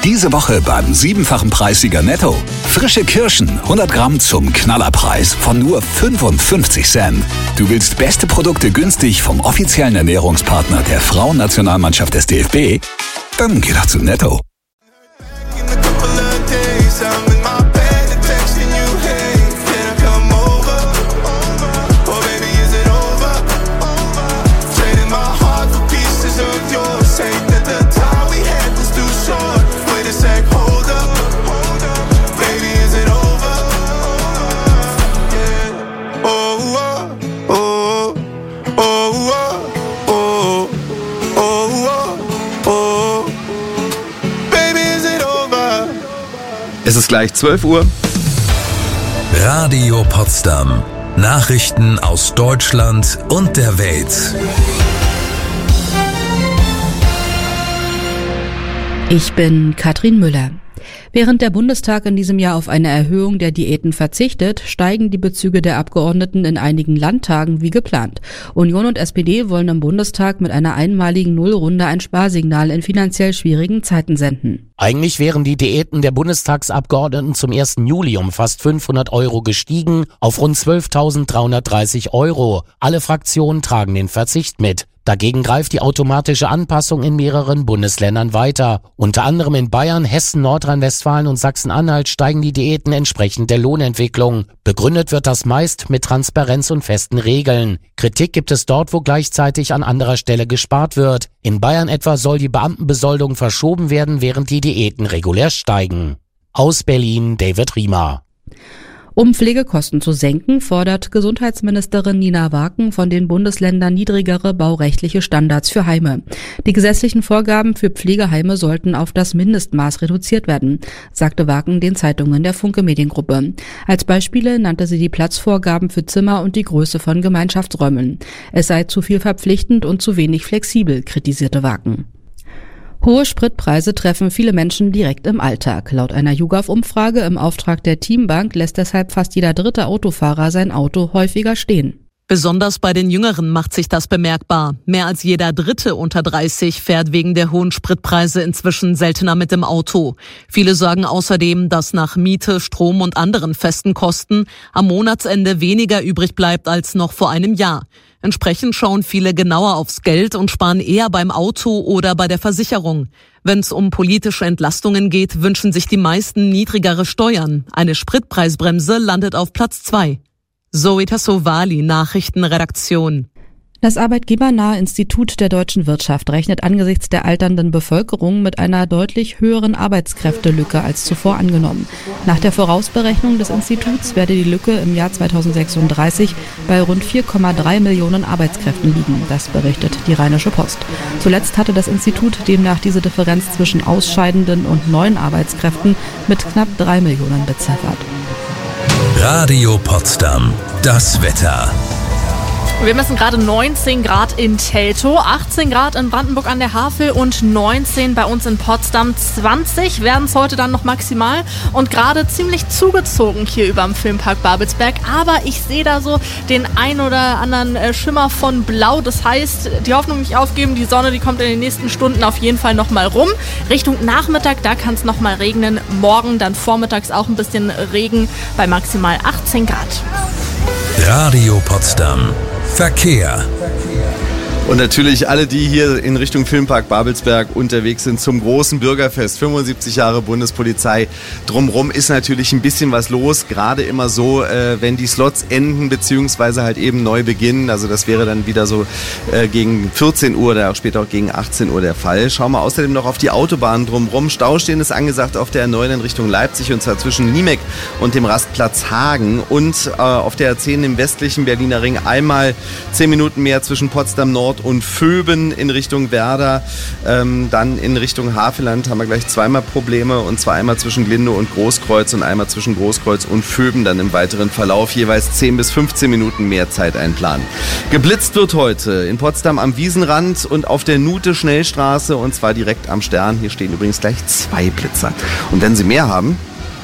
Diese Woche beim 7-fachen Preissieger Netto. Frische Kirschen, 100 Gramm zum Knallerpreis von nur 55 Cent. Du willst beste Produkte günstig vom offiziellen Ernährungspartner der Frauennationalmannschaft des DFB? Dann geh doch zu Netto. Es ist gleich 12 Uhr. Radio Potsdam. Nachrichten aus Deutschland und der Welt. Ich bin Katrin Müller. Während der Bundestag in diesem Jahr auf eine Erhöhung der Diäten verzichtet, steigen die Bezüge der Abgeordneten in einigen Landtagen wie geplant. Union und SPD wollen im Bundestag mit einer einmaligen Nullrunde ein Sparsignal in finanziell schwierigen Zeiten senden. Eigentlich wären die Diäten der Bundestagsabgeordneten zum 1. Juli um fast 500 € gestiegen auf rund 12.330 €. Alle Fraktionen tragen den Verzicht mit. Dagegen greift die automatische Anpassung in mehreren Bundesländern weiter. Unter anderem in Bayern, Hessen, Nordrhein-Westfalen und Sachsen-Anhalt steigen die Diäten entsprechend der Lohnentwicklung. Begründet wird das meist mit Transparenz und festen Regeln. Kritik gibt es dort, wo gleichzeitig an anderer Stelle gespart wird. In Bayern etwa soll die Beamtenbesoldung verschoben werden, während die Diäten regulär steigen. Aus Berlin, David Riemer. Um Pflegekosten zu senken, fordert Gesundheitsministerin Nina Waken von den Bundesländern niedrigere baurechtliche Standards für Heime. Die gesetzlichen Vorgaben für Pflegeheime sollten auf das Mindestmaß reduziert werden, sagte Waken den Zeitungen der Funke Mediengruppe. Als Beispiele nannte sie die Platzvorgaben für Zimmer und die Größe von Gemeinschaftsräumen. Es sei zu viel verpflichtend und zu wenig flexibel, kritisierte Waken. Hohe Spritpreise treffen viele Menschen direkt im Alltag. Laut einer YouGov-Umfrage im Auftrag der Teambank lässt deshalb fast jeder dritte Autofahrer sein Auto häufiger stehen. Besonders bei den Jüngeren macht sich das bemerkbar. Mehr als jeder Dritte unter 30 fährt wegen der hohen Spritpreise inzwischen seltener mit dem Auto. Viele sagen außerdem, dass nach Miete, Strom und anderen festen Kosten am Monatsende weniger übrig bleibt als noch vor einem Jahr. Entsprechend schauen viele genauer aufs Geld und sparen eher beim Auto oder bei der Versicherung. Wenn es um politische Entlastungen geht, wünschen sich die meisten niedrigere Steuern. Eine Spritpreisbremse landet auf Platz 2. Zoe Tassovali, Nachrichtenredaktion. Das arbeitgebernahe Institut der deutschen Wirtschaft rechnet angesichts der alternden Bevölkerung mit einer deutlich höheren Arbeitskräftelücke als zuvor angenommen. Nach der Vorausberechnung des Instituts werde die Lücke im Jahr 2036 bei rund 4,3 Millionen Arbeitskräften liegen. Das berichtet die Rheinische Post. Zuletzt hatte das Institut demnach diese Differenz zwischen ausscheidenden und neuen Arbeitskräften mit knapp 3 Millionen beziffert. Radio Potsdam. Das Wetter. Wir messen gerade 19 Grad in Teltow, 18 Grad in Brandenburg an der Havel und 19 bei uns in Potsdam. 20 werden es heute dann noch maximal und gerade ziemlich zugezogen hier über dem Filmpark Babelsberg. Aber ich sehe da so den ein oder anderen Schimmer von Blau. Das heißt, die Hoffnung nicht aufgeben, die Sonne, die kommt in den nächsten Stunden auf jeden Fall nochmal rum. Richtung Nachmittag, da kann es nochmal regnen. Morgen dann vormittags auch ein bisschen Regen bei maximal 18 Grad. Radio Potsdam. Verkehr. Und natürlich alle, die hier in Richtung Filmpark Babelsberg unterwegs sind zum großen Bürgerfest, 75 Jahre Bundespolizei. Drumrum ist natürlich ein bisschen was los, gerade immer so, wenn die Slots enden beziehungsweise halt eben neu beginnen. Also das wäre dann wieder so gegen 14 Uhr oder auch später auch gegen 18 Uhr der Fall. Schauen wir außerdem noch auf die Autobahn drumrum. Staustehen ist angesagt auf der A9 in Richtung Leipzig und zwar zwischen Niemek und dem Rastplatz Hagen und auf der A10 im westlichen Berliner Ring einmal 10 Minuten mehr zwischen Potsdam Nord und Vöben in Richtung Werder. Dann in Richtung Havelland haben wir gleich zweimal Probleme und zwar einmal zwischen Glindow und Großkreuz und einmal zwischen Großkreuz und Vöben dann im weiteren Verlauf. Jeweils 10 bis 15 Minuten mehr Zeit einplanen. Geblitzt wird heute in Potsdam am Wiesenrand und auf der Nute-Schnellstraße und zwar direkt am Stern. Hier stehen übrigens gleich 2 Blitzer. Und wenn Sie mehr haben,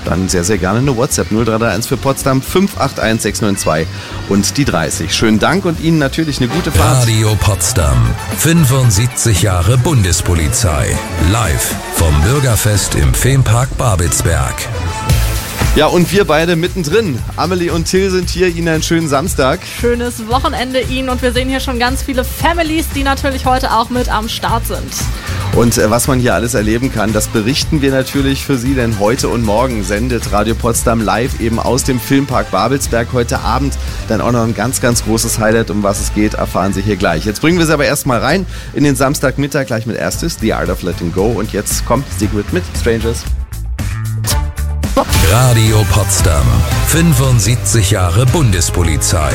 dann sehr, sehr gerne eine WhatsApp 0331 für Potsdam 581 692 und die 30. Schönen Dank und Ihnen natürlich eine gute Fahrt. Radio Potsdam. 75 Jahre Bundespolizei. Live vom Bürgerfest im Filmpark Babelsberg. Ja, und wir beide mittendrin. Amelie und Till sind hier. Ihnen einen schönen Samstag. Schönes Wochenende Ihnen und wir sehen hier schon ganz viele Families, die natürlich heute auch mit am Start sind. Und was man hier alles erleben kann, das berichten wir natürlich für Sie, denn heute und morgen sendet Radio Potsdam live eben aus dem Filmpark Babelsberg. Heute Abend dann auch noch ein ganz, ganz großes Highlight, um was es geht, erfahren Sie hier gleich. Jetzt bringen wir Sie aber erstmal rein in den Samstagmittag, gleich mit erstes The Art of Letting Go. Und jetzt kommt Sigrid mit Strangers. Radio Potsdam. 75 Jahre Bundespolizei.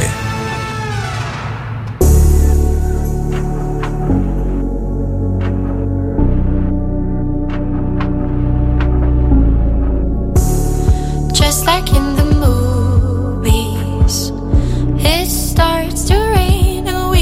Just like in the movies, it starts to rain and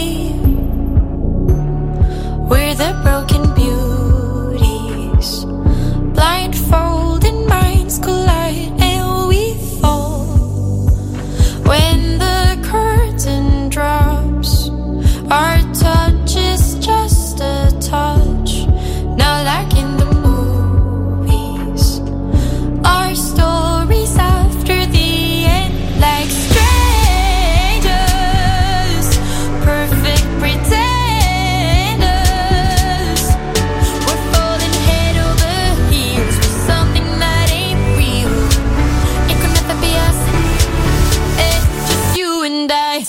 we're the broken beauties, blindfolded minds collide and we fall. When the curtain drops, our touch is just a touch. Now like in the movies, our stories after the end, like strangers, perfect pretenders. We're falling head over heels for something that ain't real. It could never be us, it's just you and I.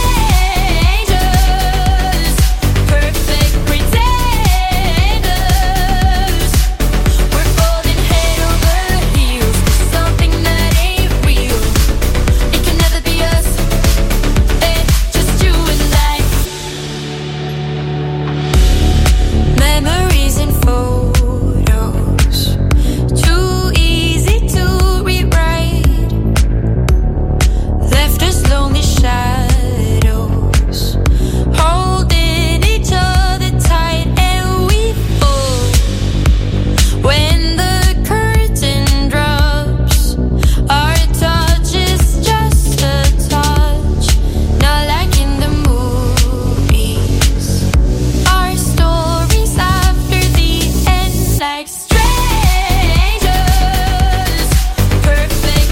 Strangers, perfect pretenders. We're falling head over heels for something that ain't real. It can never be us, it's just you and I. Memories and photos, too easy to rewrite. Left us lonely shadows, holding each other tight, and we fall. When the curtain drops, our touch is just a touch. Not like in the movies, our stories after the end, like strangers, perfect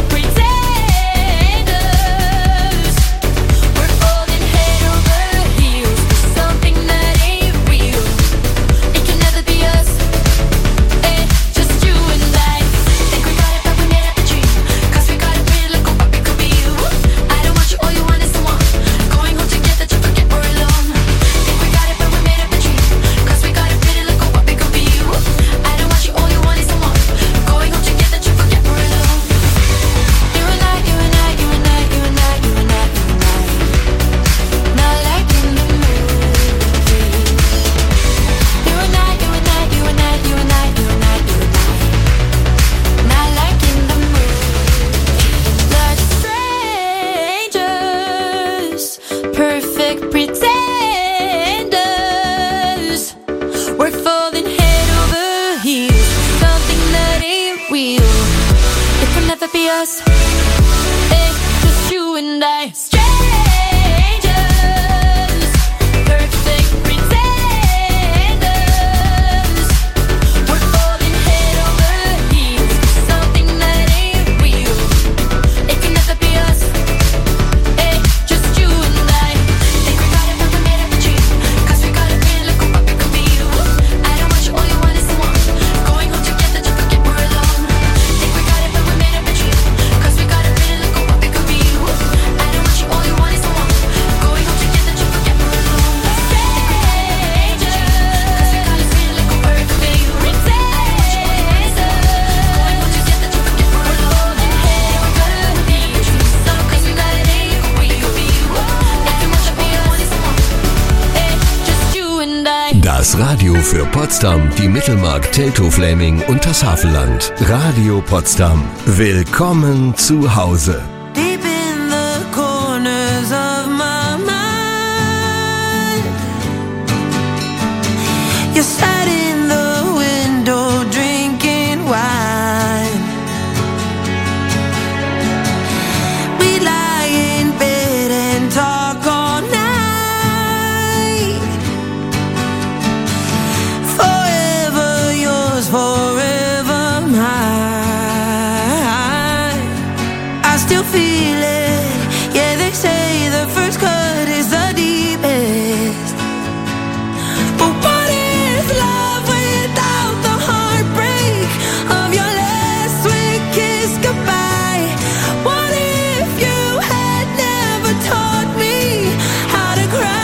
pretenders. We're falling head over heels for something that ain't real. It can never be us, it's just you and I. Think we got it, but we made up a dream. 'Cause we got a pretty look of what we could be. I don't want you, all you want is someone. Going home together to forget we're alone. Think we got it, but we made up a dream. 'Cause we got a pretty look of what we could be. I don't want you, all you want is someone. Going home together to forget we're alone. You and I, you and I, you and I, you and I, you and I, you and I. Not like in the movies. You and I, you and I, you and I, you and I, you and I, you and I. Not like in the movies. Like strangers, perfect pretenders. We're falling head over heels for something that ain't real. It can never be us, it's just you and I. Strangers, perfect pretenders. We're falling head over heels for something that ain't real. It can never be us, it's just you and I. Think we got it, but we made up a dream. 'Cause we got a pretty look of what we could be. I don't want you, all you want is someone. Going home together to forget we're alone. Think we got it, but we made up a dream. 'Cause we got a pretty look of what we could be. I don't want you, all you want is someone. Going home together to forget we're alone. Strangers, 'cause we got a pretty look of perfect pretenders. Going home together to forget we're alone. And hey, we're gonna be something that ain't real. It can never be us, it's just you and I. Das Radio für Potsdam, die Mittelmark, Teltow-Fläming und das Havelland. Radio Potsdam. Willkommen zu Hause. Deep in the corners of my mind, you sat in the window drinking wine. still feel it. Yeah, they say the first cut is the deepest. But what is love without the heartbreak of your last sweet kiss goodbye? What if you had never taught me how to cry?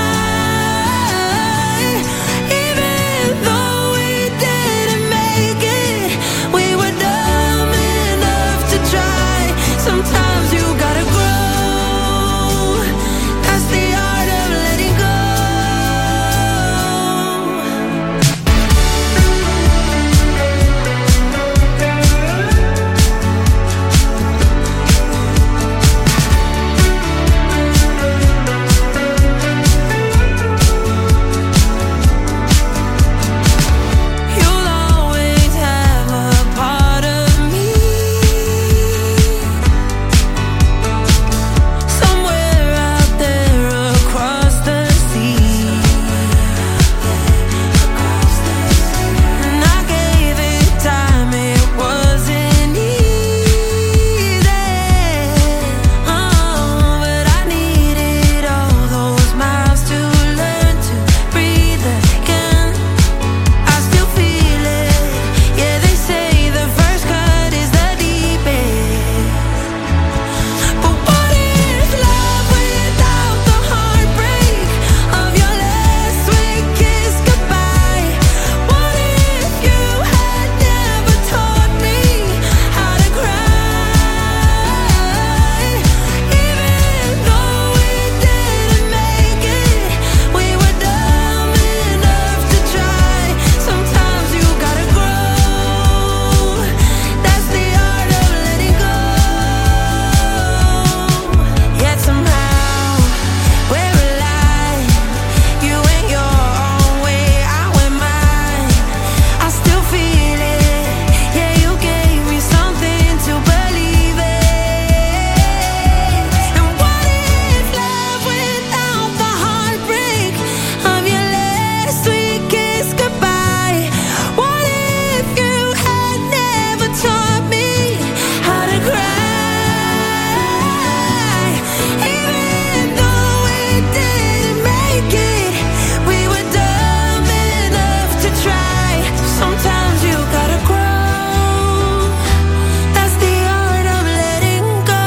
Even though we didn't make it, we were dumb enough to try. Sometimes you gotta grow. That's the art of letting go. You'll always have a part of me, somewhere out there across the sea. And I gave it time, it wasn't easy. Oh, but I needed all those miles to learn to breathe again. I still feel it. Yeah, they say the first cut is the deepest. But what is love without the heartbreak of your last sweet kiss goodbye? What if you had never taught me how to cry? Even though we didn't make it, we were dumb enough to try. Sometimes you gotta grow. That's the art of letting go. Yet somehow we're alive. You went your own way, I went mine. I still feel it. Yeah, you gave me something to believe in. And what is love without the heartbreak of your last sweet kiss goodbye? What if you had never taught me how to cry? Even though we didn't make it, we were dumb enough to try. Sometimes you gotta grow. That's the art of letting go.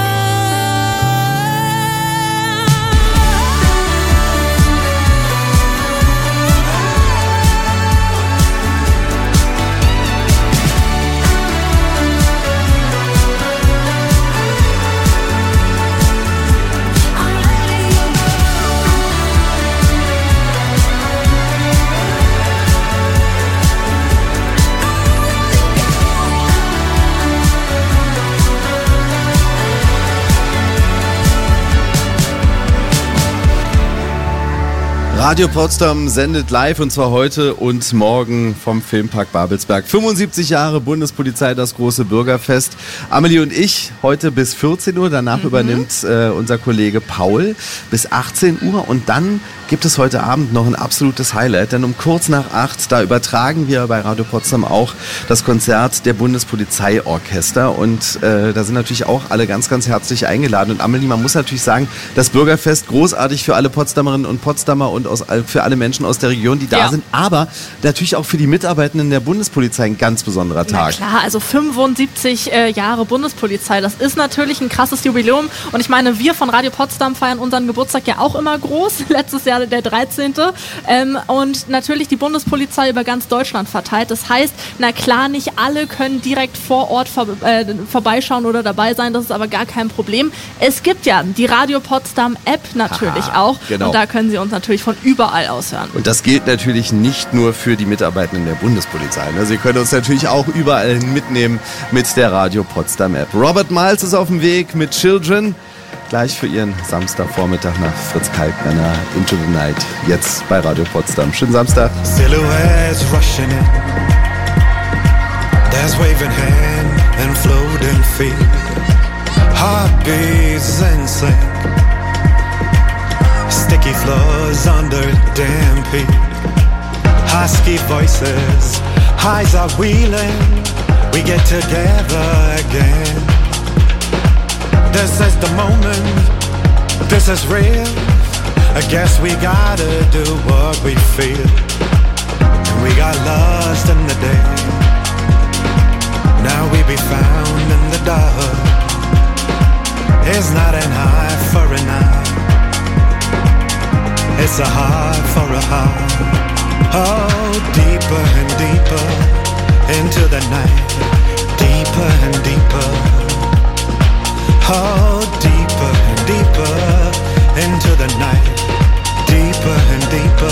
Radio Potsdam sendet live und zwar heute und morgen vom Filmpark Babelsberg. 75 Jahre Bundespolizei, das große Bürgerfest. Amelie und ich heute bis 14 Uhr, danach übernimmt unser Kollege Paul bis 18 Uhr und dann gibt es heute Abend noch ein absolutes Highlight, denn um kurz nach 8, da übertragen wir bei Radio Potsdam auch das Konzert der Bundespolizeiorchester und da sind natürlich auch alle ganz, ganz herzlich eingeladen. Und Amelie, man muss natürlich sagen, das Bürgerfest großartig für alle Potsdamerinnen und Potsdamer und für alle Menschen aus der Region, die da sind, aber natürlich auch für die Mitarbeitenden der Bundespolizei ein ganz besonderer Tag. Na klar, also 75 Jahre Bundespolizei, das ist natürlich ein krasses Jubiläum und ich meine, wir von Radio Potsdam feiern unseren Geburtstag ja auch immer groß, letztes Jahr der 13. Und natürlich die Bundespolizei über ganz Deutschland verteilt, das heißt, na klar, nicht alle können direkt vor Ort vorbeischauen oder dabei sein, das ist aber gar kein Problem. Es gibt ja die Radio Potsdam App natürlich auch und da können Sie uns natürlich von überall aus hören. Und das gilt natürlich nicht nur für die Mitarbeitenden der Bundespolizei. Sie können uns natürlich auch überall mitnehmen mit der Radio Potsdam App. Robert Miles ist auf dem Weg mit Children. Gleich für Ihren Samstagvormittag nach Fritz Kalkbrenner, Into the Night. Jetzt bei Radio Potsdam. Schönen Samstag. Silhouettes rushing in. There's waving hand and floating feet. Heartbeats in sync. Sticky floors under damp heat. Husky voices, highs are wheeling. We get together again. This is the moment, this is real. I guess we gotta do what we feel. And we got lost in the day. Now we be found in the dark. It's not an eye for an eye. It's a heart for a heart. Oh, deeper and deeper into the night. Deeper and deeper. Oh, deeper and deeper into the night. Deeper and deeper.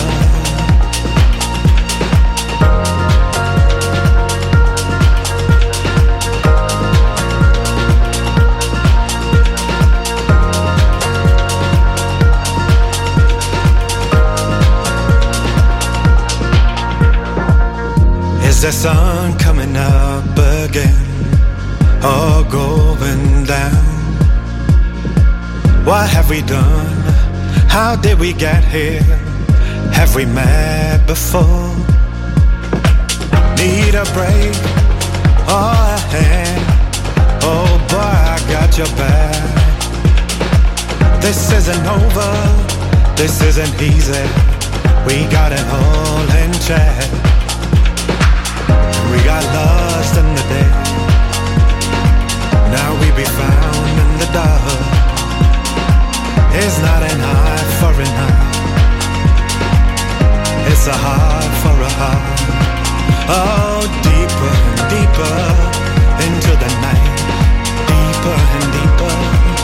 Is the sun coming up again or going down? What have we done? How did we get here? Have we met before? Need a break or a hand? Oh boy, I got your back. This isn't over, this isn't easy. We got it all in check. We got lost in the day. Now we be found in the dark. It's not an eye for an eye. It's a heart for a heart. Oh, deeper and deeper into the night. Deeper and deeper.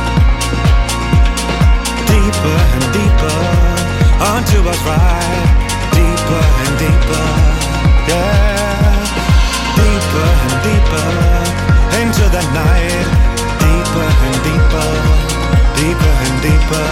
Deeper and deeper onto us right. Deeper and deeper. Yeah. Deeper and deeper into the night. Deeper and deeper. Deeper and deeper.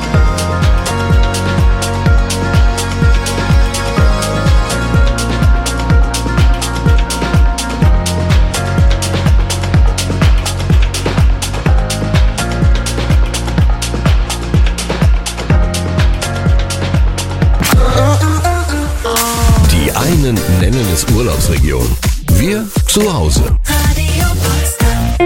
Die einen nennen es Urlaubsregion. Wir zu Hause. Radio Potsdam.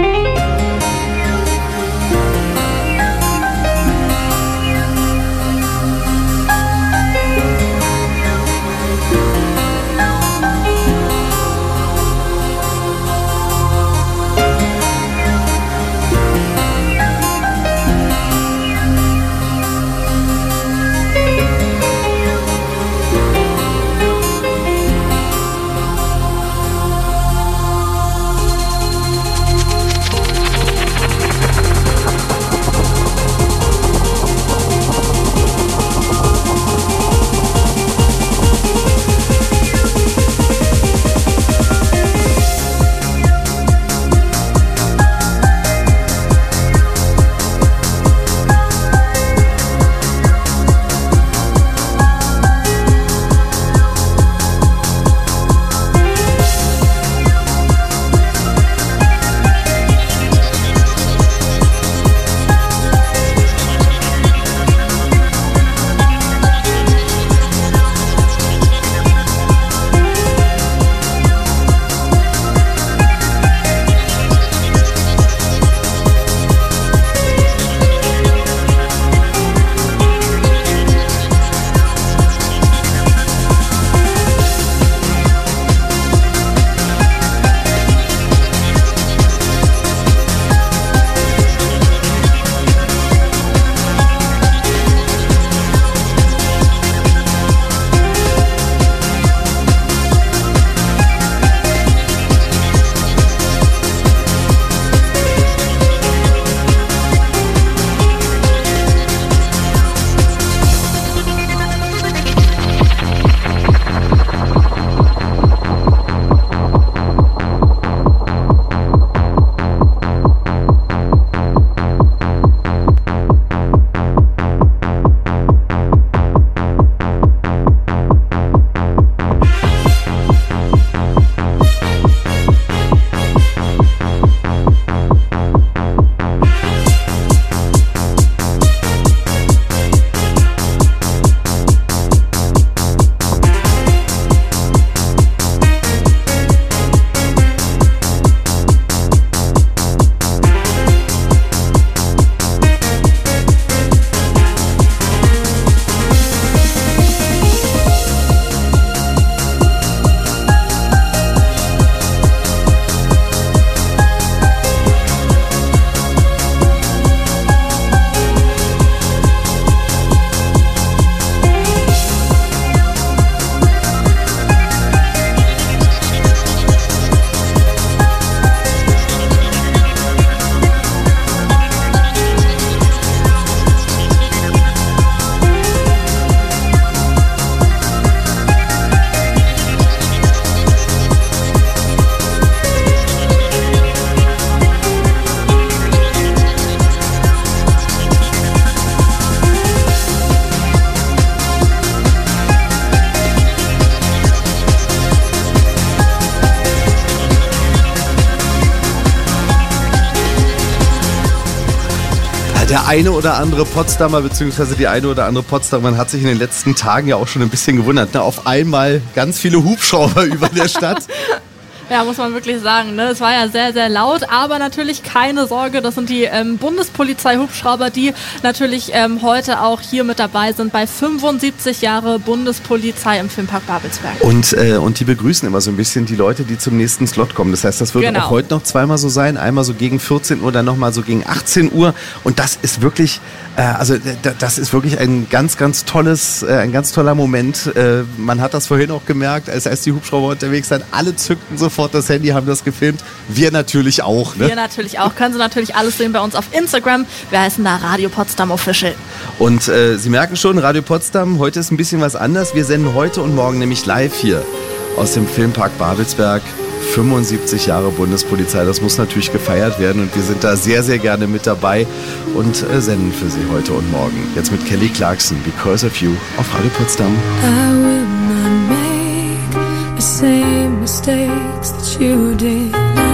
der eine oder andere Potsdamer bzw. die eine oder andere Potsdamerin hat sich in den letzten Tagen ja auch schon ein bisschen gewundert. Ne? Auf einmal ganz viele Hubschrauber über der Stadt. Ja, muss man wirklich sagen, ne? Es war ja sehr, sehr laut, aber natürlich keine Sorge, das sind die Bundespolizei-Hubschrauber, die natürlich heute auch hier mit dabei sind bei 75 Jahre Bundespolizei im Filmpark Babelsberg. Und die begrüßen immer so ein bisschen die Leute, die zum nächsten Slot kommen. Das heißt, das wird auch heute noch zweimal so sein, einmal so gegen 14 Uhr, dann nochmal so gegen 18 Uhr und das ist wirklich, das ist wirklich ein ganz, ganz toller Moment. Man hat das vorhin auch gemerkt, als die Hubschrauber unterwegs sind, alle zückten sofort das Handy, haben das gefilmt. Wir natürlich auch. Ne? Wir natürlich auch. Können Sie natürlich alles sehen bei uns auf Instagram. Wir heißen da Radio Potsdam Official. Und Sie merken schon, Radio Potsdam, heute ist ein bisschen was anders. Wir senden heute und morgen nämlich live hier aus dem Filmpark Babelsberg. 75 Jahre Bundespolizei, das muss natürlich gefeiert werden und wir sind da sehr, sehr gerne mit dabei und senden für Sie heute und morgen. Jetzt mit Kelly Clarkson, Because of You auf Radio Potsdam. I will not make the same mistakes that you did.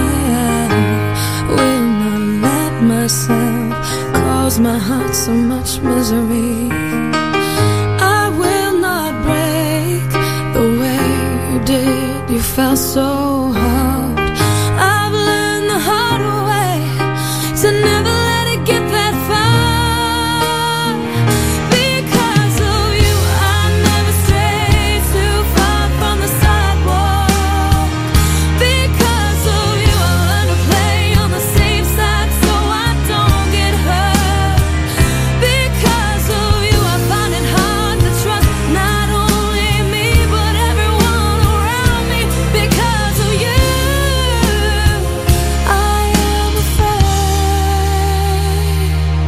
I will not let myself cause my heart so much misery. I will not break the way you did. You felt so hard. I've learned the hard way to never let it get that far. Because of you, I never strayed too far from the sidewalk. Because of you, I learned to play on the safe side so I don't get hurt. Because of you, I find it hard to trust not only me but everyone around me. Because of you, I am afraid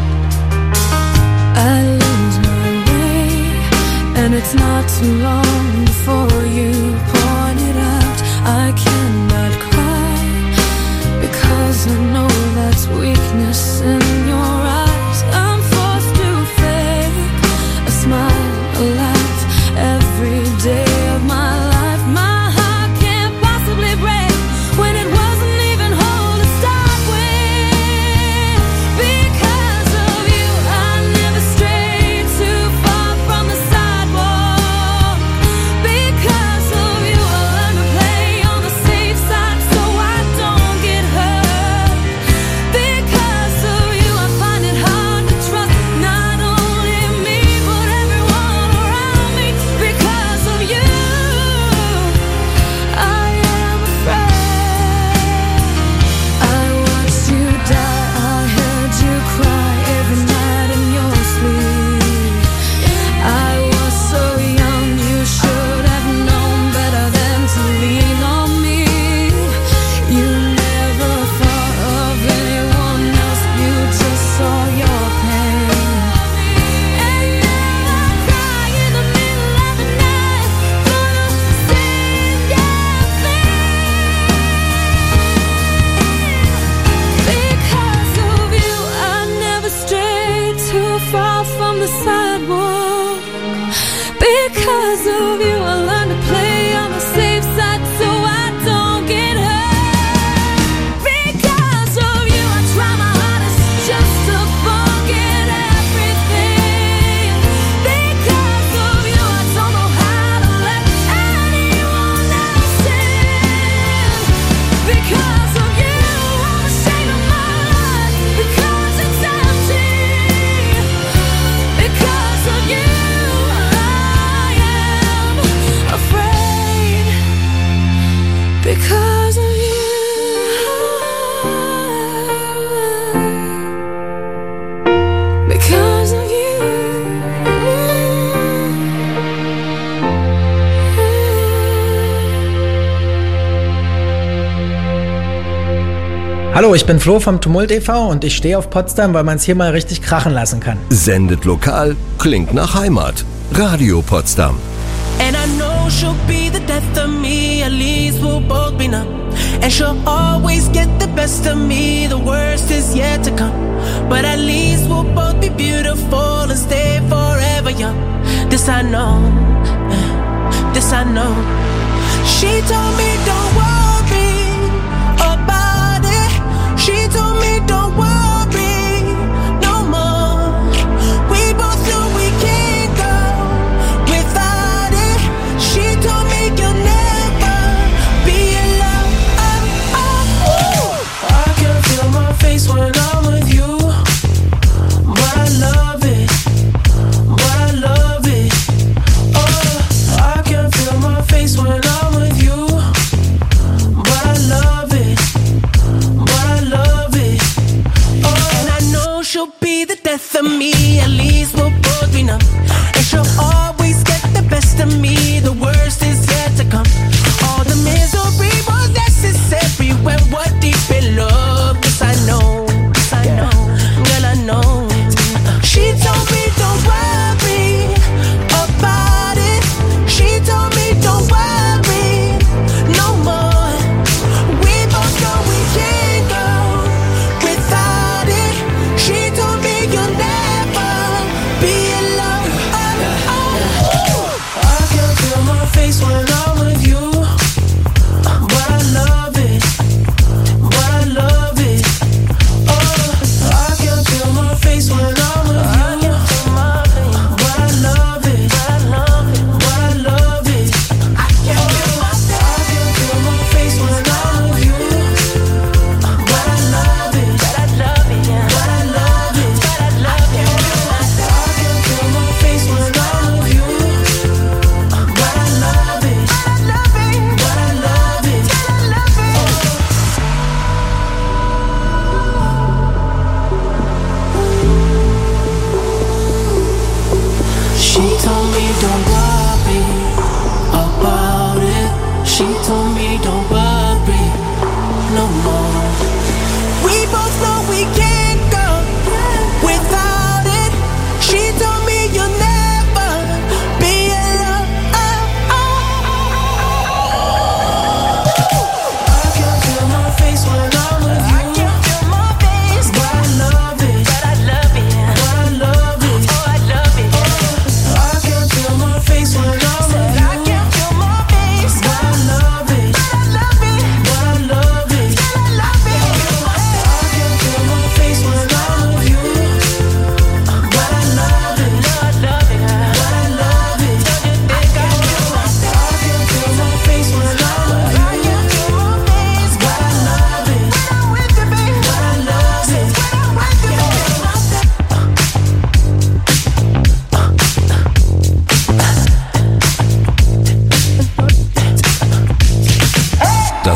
I lose my way, and it's not too long before you point it out. I cannot cry because I know that's weakness in your eyes. I'm forced to fake a smile, a laugh every day of my life. My heart can't possibly break when it wasn't even whole to start with. Because of you, I never strayed too far from the sidewalk. Because of you, I learned to play on the safe side so I don't get hurt. Because of you, I find it hard to trust not only me but everyone around me. Because of you, I am afraid. I watched you die, I heard you cry every night in your sleep. I was so young, you should have known better than to lean on me. You never thought of anyone else, you just saw your pain. And now I cry in the middle of the night for the same damn thing. Because of you, I never strayed too far from the sidewalk. Because of you, I learned to play on the safe side so I don't get hurt. Because of you, I try my hardest just to forget everything. Because of you, I don't know how to let anyone else in. Because of you, I'm ashamed of my life because it's empty. Because of you, I am afraid. Because of you, because of you. Hallo, ich bin Flo vom Tumult e.V. und ich stehe auf Potsdam, weil man es hier mal richtig krachen lassen kann. Sendet lokal, klingt nach Heimat. Radio Potsdam. And I know she'll be the death of me, at least we'll both be numb. And she'll always get the best of me, the worst is yet to come. But at least we'll both be beautiful and stay forever young. This I know, this I know. She told me don't worry about it. She told me don't worry no more.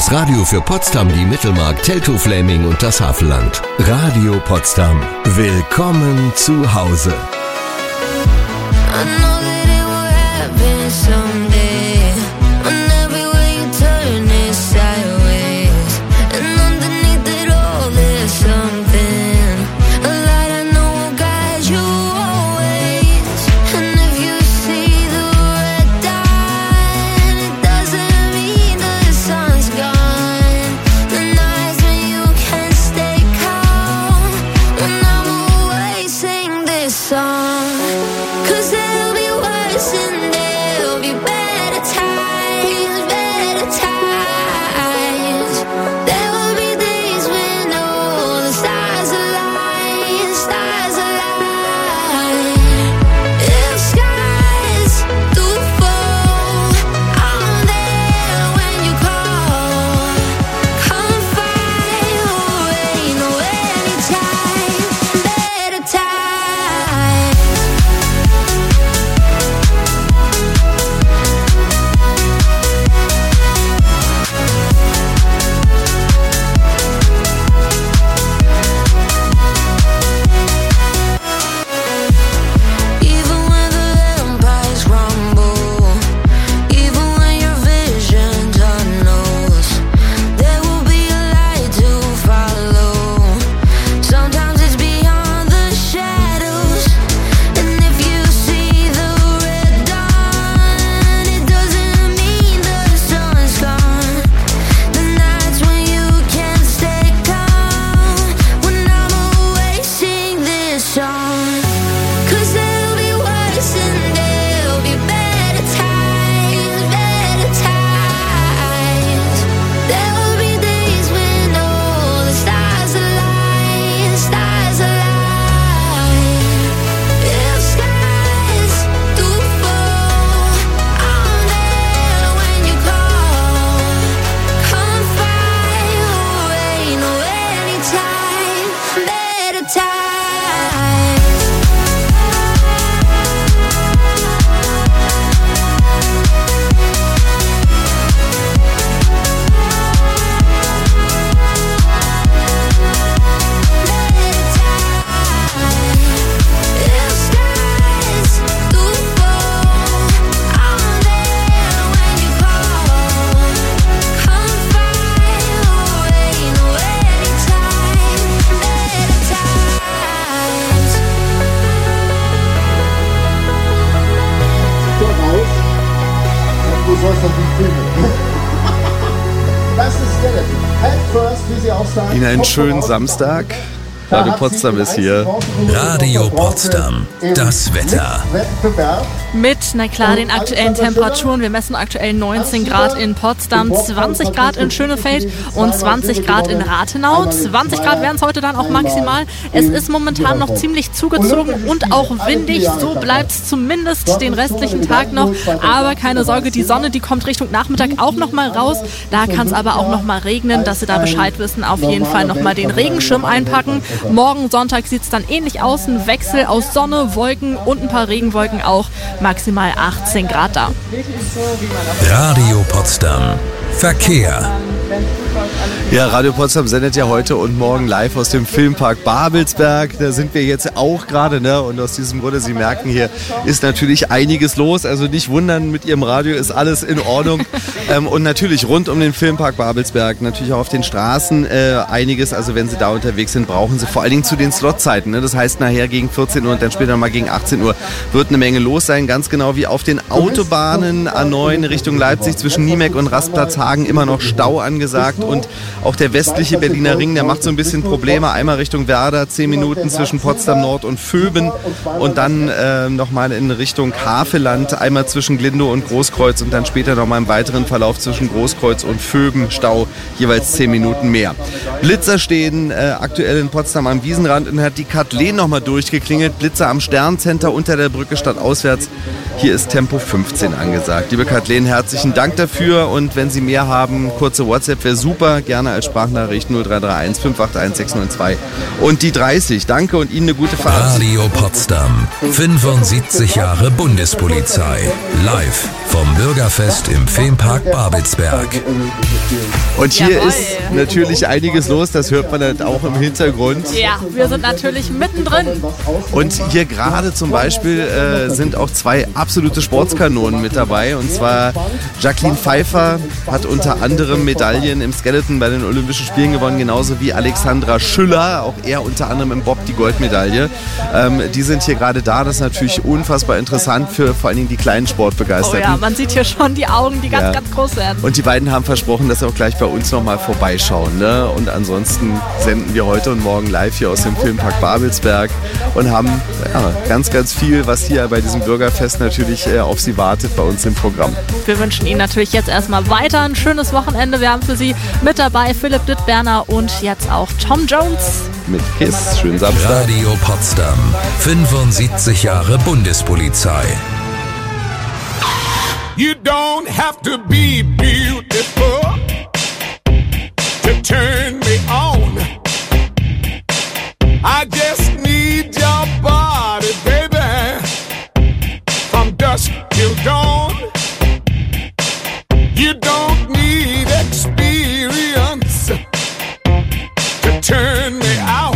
Das Radio für Potsdam, die Mittelmark, Teltow-Fläming und das Havelland. Radio Potsdam. Willkommen zu Hause. I know that it will happen someday. And everywhere you turn is sideways. And underneath it all there's something. A light I know will guide you always. And if you see the red dot, it doesn't mean the sun's gone. The nights when you can't stay calm. When I'm away, sing this song. 'Cause there'll be worse and there'll be better times, better times. There will be days when all the stars align, stars align. If skies do fall, I'm there when you call. Come find a rain or anytime, better times. Even when the empires crumble, even when your vision tunnels, there will be a light to follow. Sometimes it's beyond the shadows. And if you see the red dawn, it doesn't mean the sun's gone. The nights when you can't stay calm. When I'm away, sing this song. 'Cause there'll be worse and there'll be better times, better times. There will be days when all the stars align, stars align. If skies do fall, I'm there when you call. Come find a rain or anytime, better times. If skies do fall, I'm there when you call. Come find a rain or anytime, better times. raus. Du sollst doch nicht filmen. Das ist Skeleton. Head first, wie sie auch sagen. Ihnen einen schönen Samstag. Radio Potsdam ist hier. Radio Potsdam, das Wetter. Mit, na klar, den aktuellen Temperaturen. Wir messen aktuell 19 Grad in Potsdam, 20 Grad in Schönefeld und 20 Grad in Rathenau. 20 Grad werden es heute dann auch maximal. Es ist momentan noch ziemlich zugezogen und auch windig. So bleibt es zumindest den restlichen Tag noch. Aber keine Sorge, die Sonne, die kommt Richtung Nachmittag auch nochmal raus. Da kann es aber auch nochmal regnen, dass Sie da Bescheid wissen. Auf jeden Fall nochmal den Regenschirm einpacken. Morgen Sonntag sieht es dann ähnlich aus. Ein Wechsel aus Sonne, Wolken und ein paar Regenwolken auch. Maximal 18 Grad da. Radio Potsdam. Verkehr. Ja, Radio Potsdam sendet ja heute und morgen live aus dem Filmpark Babelsberg. Da sind wir jetzt auch gerade, ne? Und aus diesem Grunde, Sie merken, hier ist natürlich einiges los. Also nicht wundern, mit Ihrem Radio ist alles in Ordnung. Und natürlich rund um den Filmpark Babelsberg, natürlich auch auf den Straßen einiges. Also wenn Sie da unterwegs sind, brauchen Sie vor allen Dingen zu den Slotzeiten. Ne? Das heißt, nachher gegen 14 Uhr und dann später mal gegen 18 Uhr wird eine Menge los sein. Ganz genau wie auf den Autobahnen A9 Richtung Leipzig zwischen Niemek und Rastplatzhagen immer noch Stau angesagt. Und auch der westliche Berliner Ring, der macht so ein bisschen Probleme. Einmal Richtung Werder, 10 Minuten zwischen Potsdam Nord und Vöben. Und dann nochmal in Richtung Havelland, einmal zwischen Glindow und Großkreuz. Und dann später nochmal im weiteren Verlauf zwischen Großkreuz und Vöben. Stau jeweils 10 Minuten mehr. Blitzer stehen aktuell in Potsdam am Wiesenrand und hat die Kathleen nochmal durchgeklingelt. Blitzer am Sterncenter unter der Brücke statt auswärts Hier ist Tempo 15 angesagt. Liebe Kathleen, herzlichen Dank dafür und wenn Sie mehr haben, kurze WhatsApp wäre super, gerne als Sprachnachricht 0331 581 692 und die 30. Danke und Ihnen eine gute Fahrt. Radio Potsdam. 75 Jahre Bundespolizei. Live vom Bürgerfest im Filmpark Babelsberg. Und hier Jawohl. ist natürlich einiges los, das hört man halt auch im Hintergrund. Ja, wir sind natürlich mittendrin. Und hier gerade zum Beispiel sind auch zwei absolute Sportskanonen mit dabei. Und zwar Jacqueline Pfeiffer hat unter anderem Medaillen im Skeleton bei den Olympischen Spielen gewonnen, genauso wie Alexandra Schüller, auch er unter anderem im Bob die Goldmedaille. Die sind hier gerade da. Das ist natürlich unfassbar interessant für vor allen Dingen die kleinen Oh Sportbegeisterten. ja, man sieht hier schon die Augen, die ganz, ganz groß werden. Und die beiden haben versprochen, dass sie auch gleich bei uns nochmal vorbeischauen. Ne? Und ansonsten senden wir heute und morgen live hier aus dem Filmpark Babelsberg und haben ganz, ganz viel, was hier bei diesem Bürgerfest natürlich auf Sie wartet, bei uns im Programm. Wir wünschen Ihnen natürlich jetzt erstmal weiter ein schönes Wochenende. Wir haben für Sie mit dabei Philipp Dittberner und jetzt auch Tom Jones. Mit Kiss. Schönen Samstag. Radio Potsdam. 75 Jahre Bundespolizei. You don't have to be beautiful to turn me on. I just need your body, baby, from dusk till dawn. You don't need experience to turn me out.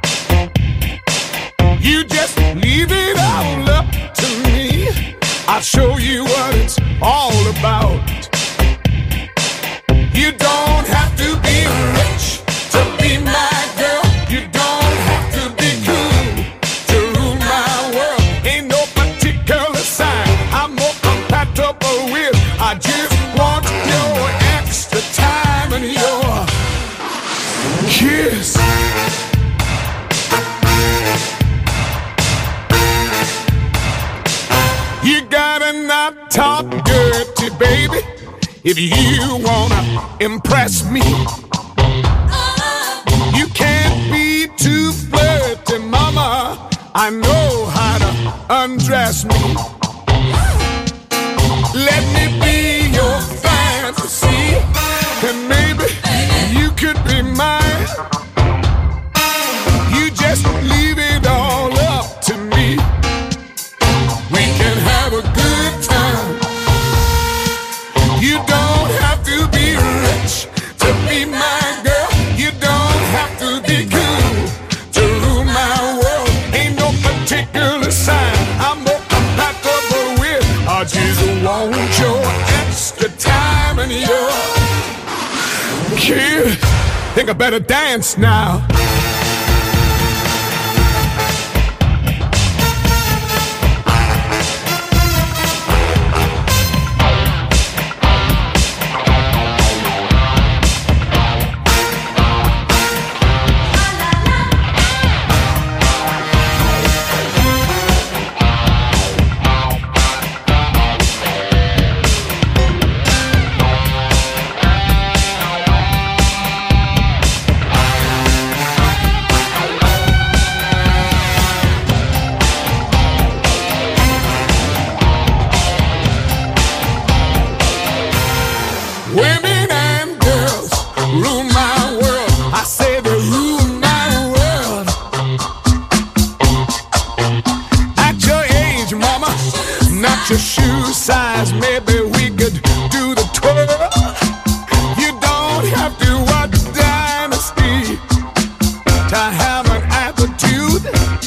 You just leave it all up to me. I'll show you what it's all about. You don't have to be rich to be my girl. You don't have to be cool to rule my world. Ain't no particular sign I'm more compatible with. I just want your extra time and your kiss. You gotta not talk dirty, baby, if you wanna impress me. You can't be too flirty, mama. I know how to undress me. Let me be your fantasy, and maybe you could be mine. You just leave it all up to me. We can have a good time. You don't have to be rich to be my girl. You don't have to be cool to rule my world. Ain't no particular sign I'm more compatible with. I just want your extra time and your kid. Think I better dance now. Women and girls rule my world. I say they rule my world. At your age, mama, not your shoe size. Maybe we could do the twirl. You don't have to watch Dynasty to have an attitude.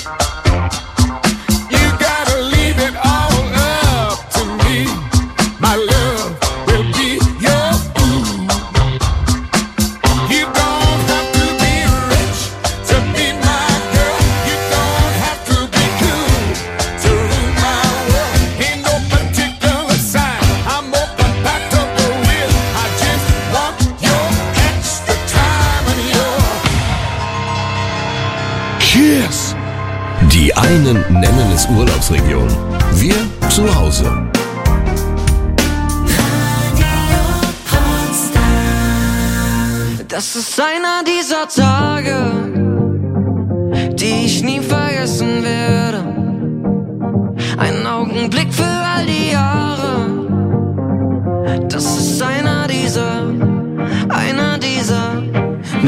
You gotta leave it all up to me. My love will be your food. You don't have to be rich to be my girl. You don't have to be cool to rule my world. Ain't no particular sign I'm more compatible with. I just want your extra time and your kiss. Die einen nennen es Urlaubsregion. Wir zu Hause. Das ist einer dieser Tage, die ich nie vergessen werde. Ein Augenblick für all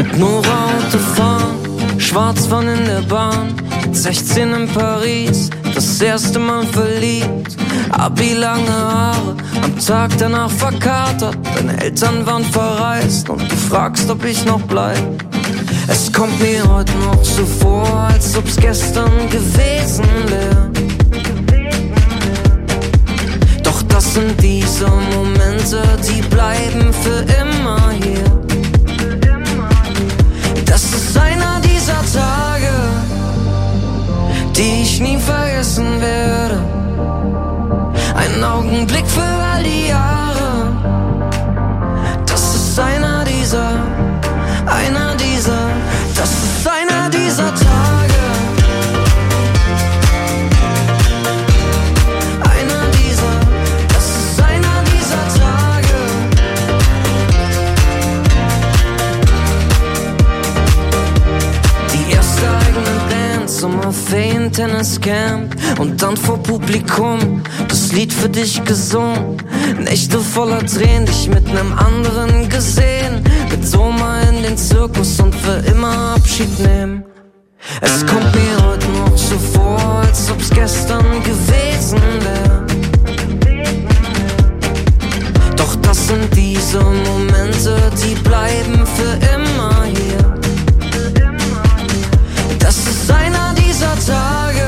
Mit Nora Autofahren, schwarz von in der Bahn. 16 in Paris, das erste Mal verliebt. Abi lange Haare, am Tag danach verkatert. Deine Eltern waren verreist und du fragst, ob ich noch bleib. Es kommt mir heute noch so vor, als ob's gestern gewesen wär. Doch das sind diese Momente, die bleiben für immer hier. Das ist einer dieser Tage, die ich nie vergessen werde. Ein Augenblick für all die Jahre. Das ist einer dieser, das ist einer dieser Tage. Einer dieser, das ist einer dieser Tage. Die erste eigene Band, Sommerferien, Tenniscamp und dann vor Publikum das Lied für dich gesungen. Nächte voller Tränen, dich mit nem anderen gesehen. Mit Soma in den Zirkus und für immer Abschied nehmen. Es kommt mir heute noch so vor, als ob's gestern gewesen wär. Doch das sind diese Momente, die bleiben für immer hier. Das ist einer dieser Tage,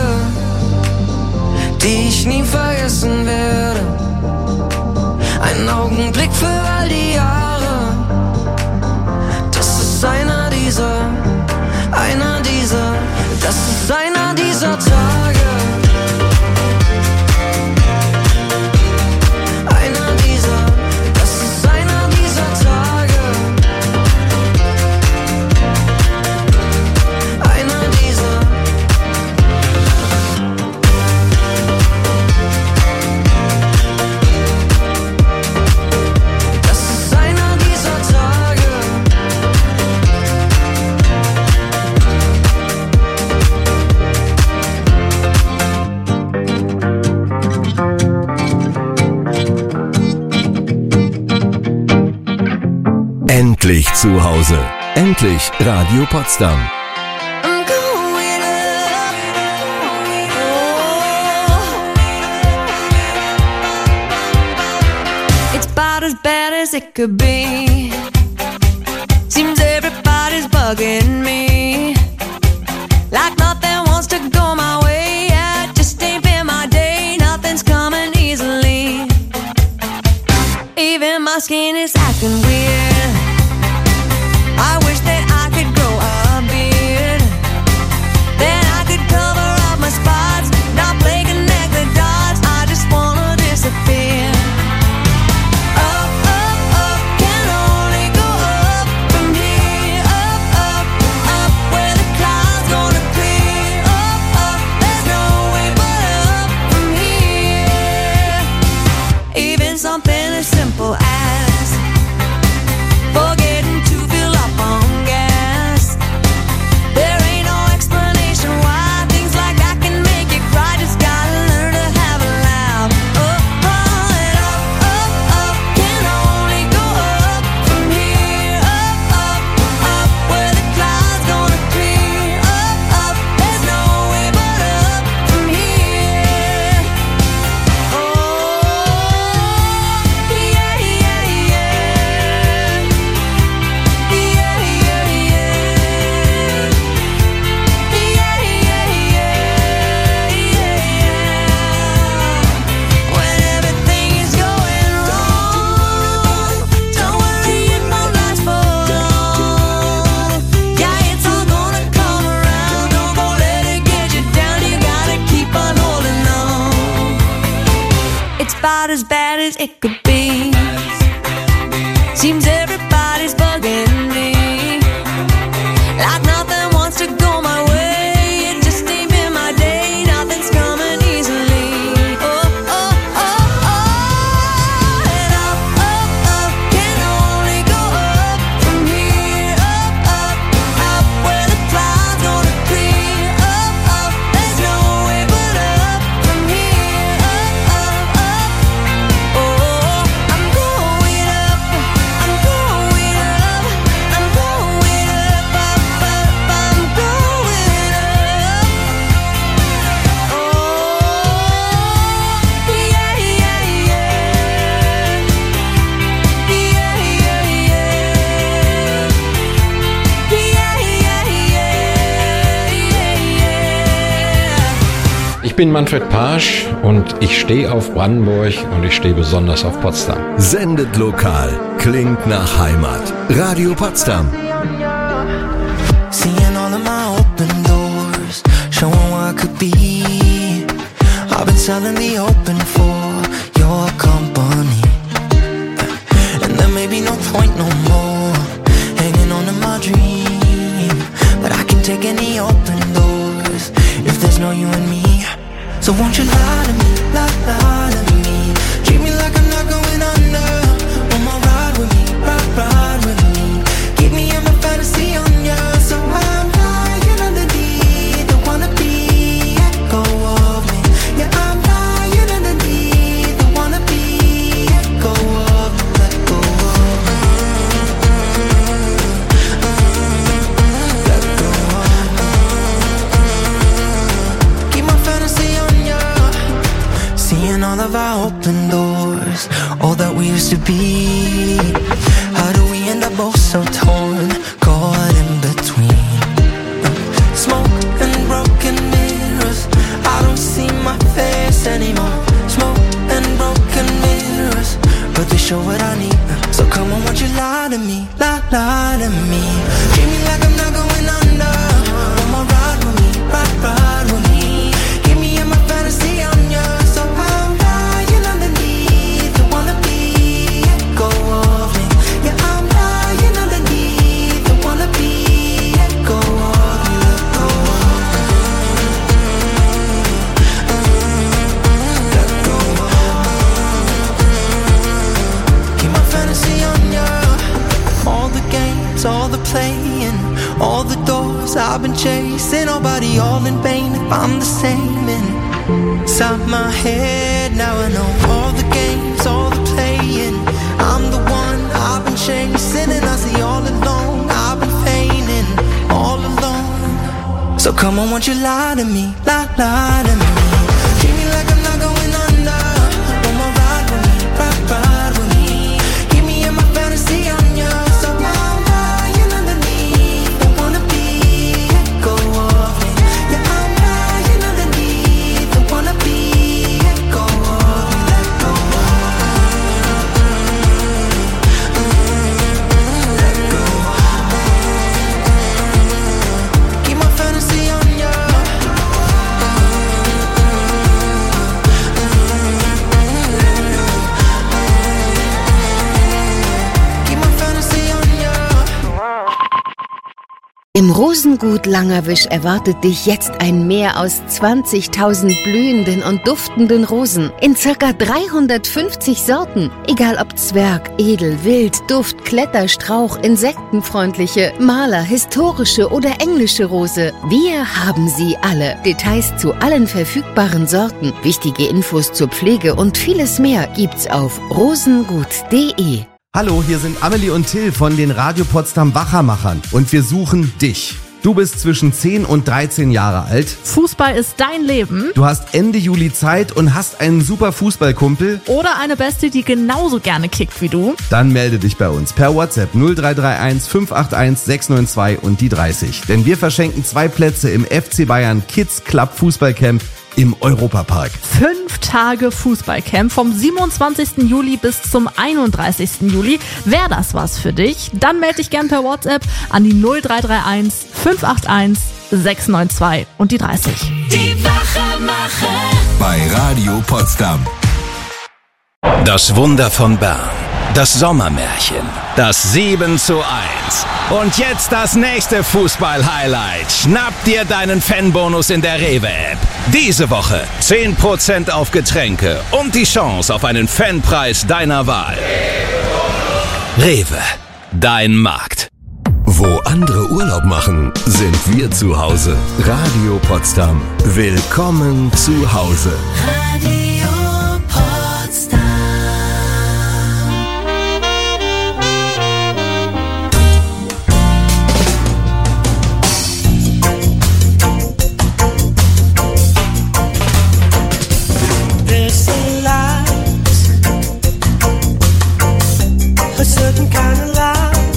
die ich nie vergessen werde. Ein Augenblick für all die Jahre. Das ist einer dieser, das ist einer dieser Tage. Einer dieser, das ist einer dieser Tage. Einer dieser. Das ist einer dieser Tage. Endlich zu Hause. Endlich Radio Potsdam. It's about as bad as it could be. Seems everybody's bugging me. Like nothing wants to go my way. Yeah, it just ain't been my day. Nothing's coming easily. Even my skin is acting weird. I wish that I could grow a beard. Then I could cover up my spots. Not play connect the dots. I just wanna disappear. Up, up, up, can only go up from here. Up, up, up, where the clouds gonna clear. Up, up, there's no way but up from here. Even something as simple as forgetting to fill up on gas. There ain't no explanation why things like that can make you cry. Just gotta learn to have a laugh. Oh, and up, up, up, can only go up from here. Up, up, up, where the clouds gonna clear. Up, up, there's no way but up from here. Oh, yeah, yeah, yeah. Yeah, yeah, yeah. Yeah, yeah, yeah. When everything is going wrong, don't worry, it won't last for long. Yeah, it's all gonna come around. Don't go let it get you down. You gotta keep on holding on. It's about as bad as it could be. Seems everybody's bugging me. Like nothing wants to go my way. It just ain't been my day. Nothing's coming easily. Oh, oh, oh, oh. And up, up, up, can only go up from here. Up, up, up, where the clouds gonna clear. Up, up, there's no way but up from here. Up, up, up. Oh, Ich bin Manfred Pasch und ich stehe auf Brandenburg und ich stehe besonders auf Potsdam. Sendet lokal, klingt nach Heimat. Radio Potsdam. Seeing all of my open doors, showing what I could be. I've been silently hoping for your company, and there may be no point no more hanging on to my dream. But I can take any open doors if there's no you and me. So won't you lie to me, lie to me. Treat me like I'm not going under. One more ride with me, ride with me. Keep me in my fantasy on ya. So I'm lying underneath the wannabe echo of me. Yeah, I'm lying underneath the wannabe echo of me. Let go of me. Let go of me. Keep my fantasy on ya. Seeing all of our open doors, all that we used to be. How do we end up both so torn, caught in between? Smoke and broken mirrors, I don't see my face anymore. Smoke and broken mirrors, but they show what I need. So come on, won't you lie to me, lie to me. Treat me like I'm not going under. One more ride with me, ride with me. Keep me in my fantasy on ya. So I'm lying underneath the wannabe echo of me. Yeah, I'm lying underneath the wannabe echo of me. Let go of me. Let go of me. Keep my fantasy on ya. All the games, all the playing, all the doors I've been chasing, nobody all in vain if I'm the same inside my head. Now I know all the games, all the playing, I'm the one I've been chasing, and I see all along I've been feigning all alone. So come on, won't you lie to me, lie to me. Treat me like I'm not going under. One more ride with me, ride with me. Keep me in my fantasy on ya. So I'm lying underneath the wannabe echo of me. Yeah, I'm lying underneath the wannabe echo of me. Let go of me. Let go of me. Keep my fantasy on ya. Keep my fantasy on ya. Im Rosengut Langerwisch erwartet dich jetzt ein Meer aus 20.000 blühenden und duftenden Rosen in ca. 350 Sorten. Egal ob Zwerg, Edel, Wild, Duft, Kletter, Strauch, insektenfreundliche, Maler, historische oder englische Rose. Wir haben sie alle. Details zu allen verfügbaren Sorten, wichtige Infos zur Pflege und vieles mehr gibt's auf rosengut.de. Hallo, hier sind Amelie und Till von den Radio Potsdam Wachermachern und wir suchen dich. Du bist zwischen 10 und 13 Jahre alt. Fußball ist dein Leben. Du hast Ende Juli Zeit und hast einen super Fußballkumpel. Oder eine Bestie, die genauso gerne kickt wie du. Dann melde dich bei uns per WhatsApp 0331 581 692 und die 30. Denn wir verschenken 2 Plätze im FC Bayern Kids Club Fußballcamp im Europapark. 5 Tage Fußballcamp vom 27. Juli bis zum 31. Juli. Wäre das was für dich? Dann melde dich gern per WhatsApp an die 0331 581 692 und die 30. Die Wachermacher. Bei Radio Potsdam. Das Wunder von Bern. Das Sommermärchen. Das 7:1. Und jetzt das nächste Fußball-Highlight. Schnapp dir deinen Fanbonus in der Rewe-App. Diese Woche 10% auf Getränke und die Chance auf einen Fanpreis deiner Wahl. Rewe. Dein Markt. Wo andere Urlaub machen, sind wir zu Hause. Radio Potsdam. Willkommen zu Hause. Radio Potsdam. There's a light, a certain kind of light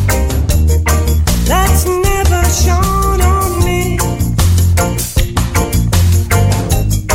that's never shone on me.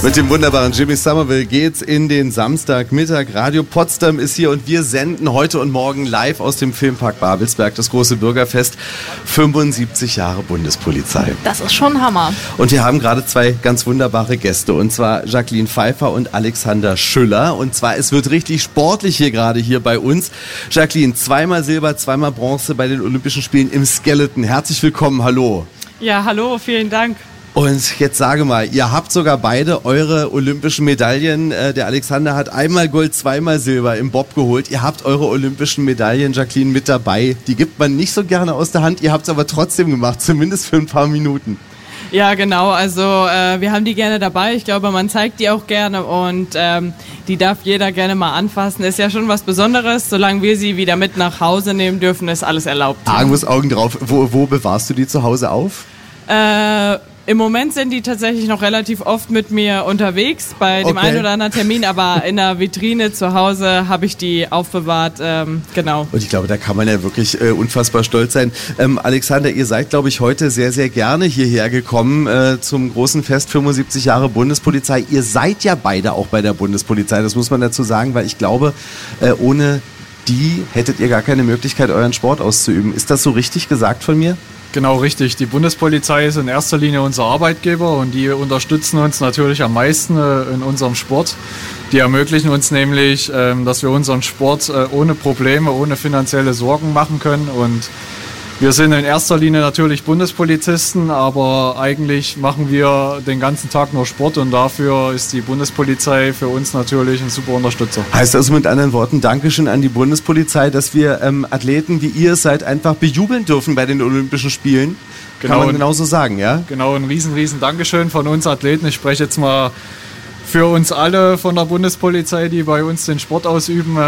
Mit dem wunderbaren Jimmy Somerville geht's in den Samstagmittag. Radio Potsdam ist hier und wir senden heute und morgen live aus dem Filmpark Babelsberg das große Bürgerfest 75 Jahre Bundespolizei. Das ist schon Hammer. Und wir haben gerade zwei ganz wunderbare Gäste und zwar Jacqueline Pfeiffer und Alexander Schüller. Und zwar, es wird richtig sportlich hier bei uns. Jacqueline, zweimal Silber, zweimal Bronze bei den Olympischen Spielen im Skeleton. Herzlich willkommen, hallo. Ja, hallo, vielen Dank. Und jetzt sage mal, ihr habt sogar beide eure olympischen Medaillen. Der Alexander hat einmal Gold, zweimal Silber im Bob geholt. Ihr habt eure olympischen Medaillen, Jacqueline, mit dabei. Die gibt man nicht so gerne aus der Hand. Ihr habt es aber trotzdem gemacht, zumindest für ein paar Minuten. Ja, genau. Also wir haben die gerne dabei. Ich glaube, man zeigt die auch gerne und die darf jeder gerne mal anfassen. Ist ja schon was Besonderes. Solange wir sie wieder mit nach Hause nehmen dürfen, ist alles erlaubt. Augen drauf. Wo bewahrst du die zu Hause auf? Im Moment sind die tatsächlich noch relativ oft mit mir unterwegs bei dem einen oder anderen Termin, aber in der Vitrine zu Hause habe ich die aufbewahrt, genau. Und ich glaube, da kann man ja wirklich unfassbar stolz sein. Alexander, ihr seid, glaube ich, heute sehr, sehr gerne hierher gekommen zum großen Fest 75 Jahre Bundespolizei. Ihr seid ja beide auch bei der Bundespolizei, das muss man dazu sagen, weil ich glaube, ohne die hättet ihr gar keine Möglichkeit, euren Sport auszuüben. Ist das so richtig gesagt von mir? Genau, richtig. Die Bundespolizei ist in erster Linie unser Arbeitgeber und die unterstützen uns natürlich am meisten in unserem Sport. Die ermöglichen uns nämlich, dass wir unseren Sport ohne Probleme, ohne finanzielle Sorgen machen können. Und wir sind in erster Linie natürlich Bundespolizisten, aber eigentlich machen wir den ganzen Tag nur Sport und dafür ist die Bundespolizei für uns natürlich ein super Unterstützer. Heißt also mit anderen Worten, Dankeschön an die Bundespolizei, dass wir Athleten wie ihr seid einfach bejubeln dürfen bei den Olympischen Spielen. Kann man genauso sagen, ja? Genau, ein riesen Dankeschön von uns Athleten. Ich spreche jetzt mal für uns alle von der Bundespolizei, die bei uns den Sport ausüben.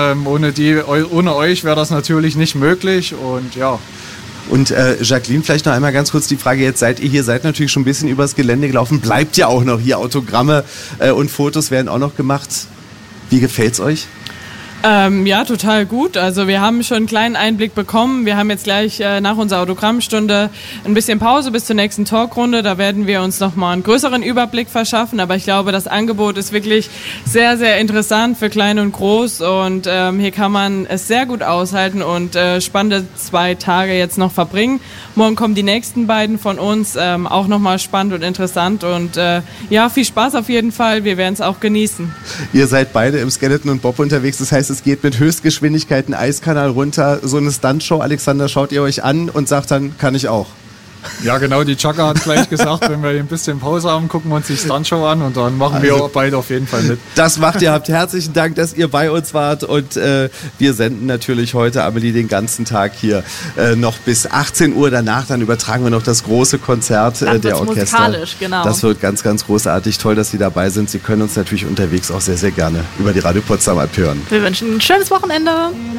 Ohne euch wäre das natürlich nicht möglich und ja. Und Jacqueline, vielleicht noch einmal ganz kurz die Frage, jetzt seid ihr hier, seid natürlich schon ein bisschen übers Gelände gelaufen, bleibt ja auch noch hier, Autogramme und Fotos werden auch noch gemacht. Wie gefällt's euch? Ja, total gut. Also wir haben schon einen kleinen Einblick bekommen. Wir haben jetzt gleich nach unserer Autogrammstunde ein bisschen Pause bis zur nächsten Talkrunde. Da werden wir uns nochmal einen größeren Überblick verschaffen. Aber ich glaube, das Angebot ist wirklich sehr, sehr interessant für klein und groß. Und hier kann man es sehr gut aushalten und spannende 2 Tage jetzt noch verbringen. Morgen kommen die nächsten beiden von uns, auch nochmal spannend und interessant. Und ja, viel Spaß auf jeden Fall. Wir werden es auch genießen. Ihr seid beide im Skeleton und Bob unterwegs. Das heißt, es geht mit Höchstgeschwindigkeit einen Eiskanal runter. So eine Stuntshow, Alexander, schaut ihr euch an und sagt dann, kann ich auch. Ja, genau, die Chaka hat gleich gesagt, wenn wir ein bisschen Pause haben, gucken wir uns die Stuntshow an und dann machen wir beide auf jeden Fall mit. Das macht ihr, habt herzlichen Dank, dass ihr bei uns wart und wir senden natürlich heute, Amelie, den ganzen Tag hier noch bis 18 Uhr. Danach dann übertragen wir noch das große Konzert der Orchester. Musikalisch, genau. Das wird ganz, ganz großartig. Toll, dass Sie dabei sind. Sie können uns natürlich unterwegs auch sehr, sehr gerne über die Radio Potsdam App hören. Wir wünschen ein schönes Wochenende.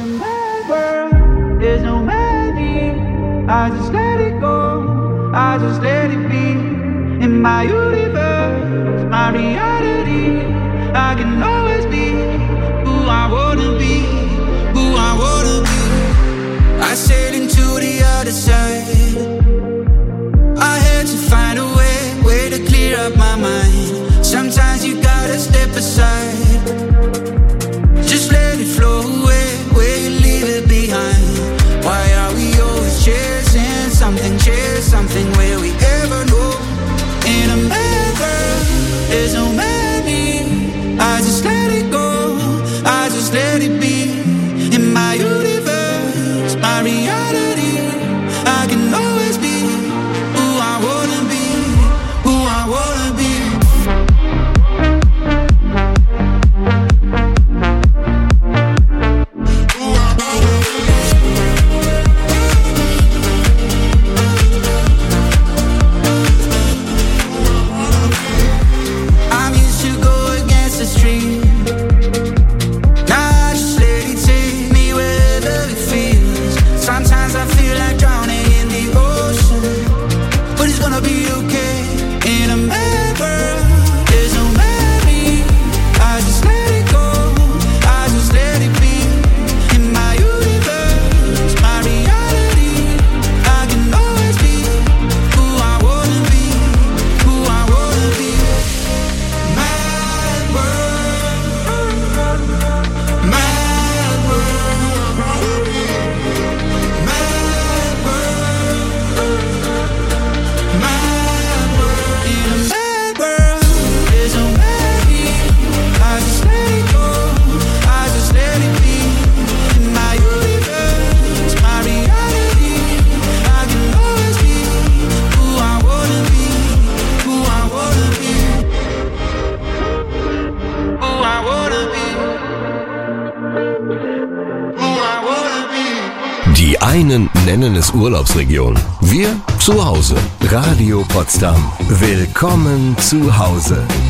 I just let it go, I just let it be. In my universe, my reality, I can always be who I wanna be, who I wanna be. I sailed into the other side. I had to find a way to clear up my mind. Sometimes you gotta step aside. Just let it flow away, where you leave it behind. Why are we always chasing something where we ever know? In a mad world, there's no money. I just let Die einen nennen es Urlaubsregion. Wir zu Hause. Radio Potsdam. Willkommen zu Hause.